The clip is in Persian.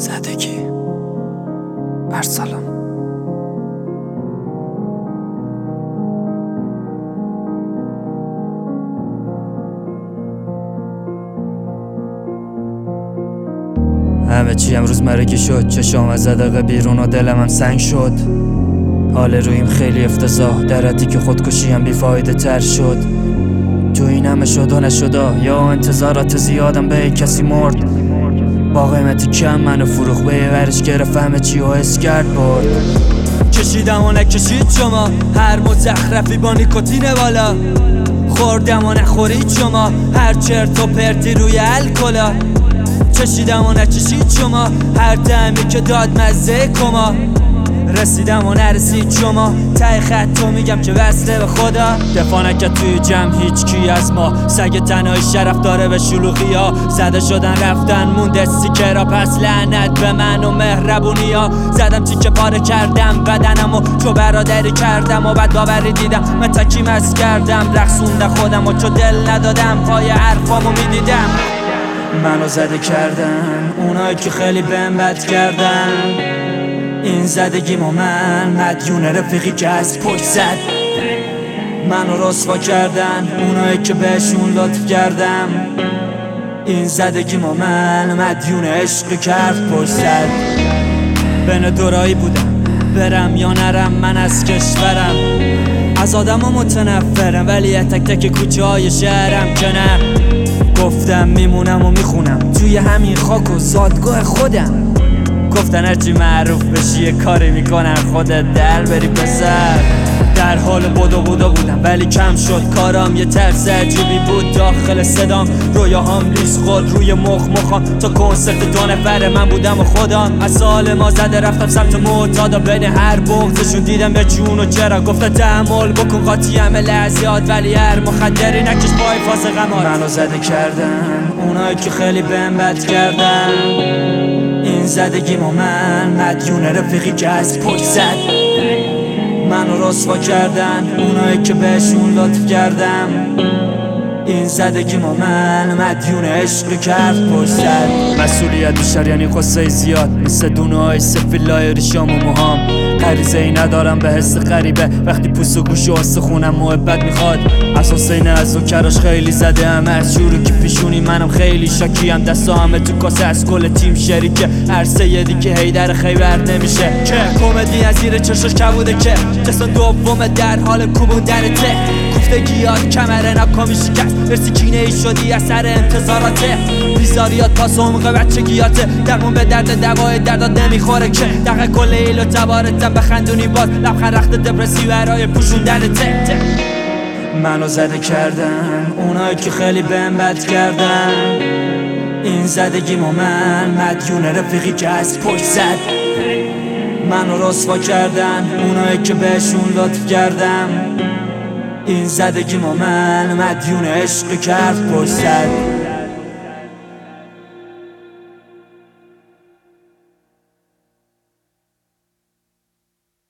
زدگی ارسلان. همه چی امروز مرگی شد، چشام از زدقه بیرون و دلم هم سنگ شد. حال رویم خیلی افتضاح، در حدی که خودکشی هم بیفایده تر شد. تو این همه شد و نشدا یا انتظارات زیادم به کسی مرد. با قیمتی کم منو فروخ به ورش گرفت، همه چی رو حس کرد برد. کشیدم و نکشید شما، هر مزخرفی با نیکوتین بالا. خوردم و نخورید شما، هر چرت و پرتی روی الکلا. چشیدم و نچشید شما، هر دمی که داد مزه کما. رسیدم و نرسید شما، ته خط میگم که وصله به خدا. دفاع نکرد توی جمع هیچ کی از ما، سگ تنهای شرف داره به شلوغی ها. زده شدن رفتن مونده سیکرا، پس لعنت به من و مهربونی ها. زدم تیکه پاره کردم بدنم و چو برادری کردم و بعد باوری دیدم من تکی مست کردم. رقصوندم خودم و چو دل ندادم پای حرفامو میدیدم. منو زده کردن اونایی که خیلی بهم بد کردن. این زدگیمو من مدیون رفیقی که از پشت زد. منو رسوا کردن اونایی که بهشون لطف کردم. این زدگیمو من مدیون عشقی که حرف پشت زد. بین دورایی بودم برم یا نرم، من از کشورم از آدم ها متنفرم، ولی تک تک کوچه های شهرم که نه. گفتم میمونم و میخونم توی همین خاک و زادگاه خودم. گفتن هرچی معروف بشی یه کاری میکنن خودت در بری پسر. در حال بدو بودم ولی کم شد کارم، یه ترس عجیبی بود داخل صدام. رویاهام لیز خود روی مخم تا کنسرت 2 نفره من بودم و خودم. از سال ما زده رفتم سمت معتادا، بین هر بغضشون دیدم یه جون و چرا. گفتن تحمل بکن قاطی همه لحظات، ولی هر مخدری نکش پای فاز غمات. منو زده کردن اونایی که خیلی بهم بد کردن. این زدگیمو من مدیون رفیقی که از پشت زد. منو رسوا کردن اونایی که بهشون لطف کردم. این زدگیمو من مدیون عشقی که حرف پشت زد. مسئولیت بیشتر یعنی قصه زیاد، مثل دونه های سفیلای ریشام و موهام. غریزه ای ندارم به حس غریبه، وقتی پوست و گوش و استخونم محبت میخواد. از حسین از کراش خیلی زده هم، از شروع که پیشونی منم خیلی شاکیم. دستا همه تو کاسه از کل تیم شریکه، عرصه یه دیگه هیدر خیبر نمیشه. که کمدی از زیر چشاش کبوده که جسم دومه در حال کوبوندن ته. کوفتگیات کمره ناکامی شکست، برسی کینه ای شدی اثر انتظاراته. بیزاریات پاس عمق بچگیاته، درمون به درد دوای دردات نمیخوره که. دقیقه کل ایل و تبارتم بخندونی باز، لبخند رخت دپرسی برای پوشوندن ته. منو زده کردن اونایی که خیلی بهم بد کردن. این زدگیمو من مدیون رفیقی که از پشت زد. منو رسوا کردن اونایی که بهشون لطف کردم. این زدگیمو من مدیون عشقی که حرف پشت زد.